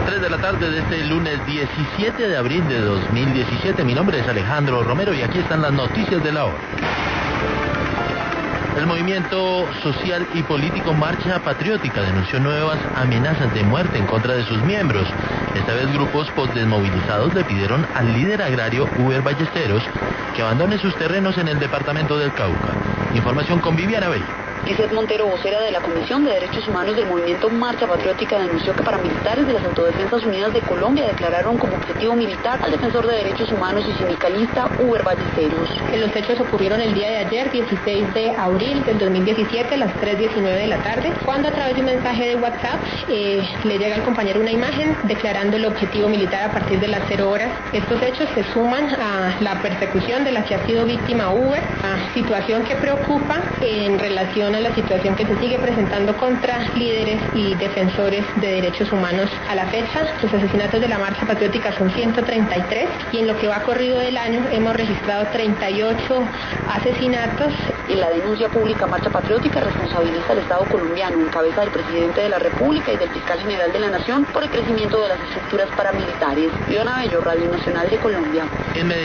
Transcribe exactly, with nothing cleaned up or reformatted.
tres de la tarde de este lunes diecisiete de abril de dos mil diecisiete. Mi nombre es Alejandro Romero y aquí están las noticias de la hora. El movimiento social y político Marcha Patriótica denunció nuevas amenazas de muerte en contra de sus miembros. Esta vez grupos postdesmovilizados le pidieron al líder agrario Uber Ballesteros que abandone sus terrenos en el departamento del Cauca. Información con Viviana Bello. Lizeth Montero, vocera de la Comisión de Derechos Humanos del movimiento Marcha Patriótica, denunció que paramilitares de las Autodefensas Unidas de Colombia declararon como objetivo militar al defensor de derechos humanos y sindicalista Uber Ballesteros. Los hechos ocurrieron el día de ayer, dieciséis de abril del dos mil diecisiete, a las tres diecinueve de la tarde, cuando a través de un mensaje de WhatsApp eh, le llega al compañero una imagen declarando el objetivo militar a partir de las cero horas. Estos hechos se suman a la persecución de la que ha sido víctima Uber, a situación que preocupa en relación a la situación que se sigue presentando contra líderes y defensores de derechos humanos. A la fecha, los asesinatos de la Marcha Patriótica son ciento treinta y tres y en lo que va corrido del año hemos registrado treinta y ocho asesinatos. En la denuncia pública, Marcha Patriótica responsabiliza al Estado colombiano, en cabeza del presidente de la República y del fiscal general de la Nación, por el crecimiento de las estructuras paramilitares. Viviana Bello, Radio Nacional de Colombia. En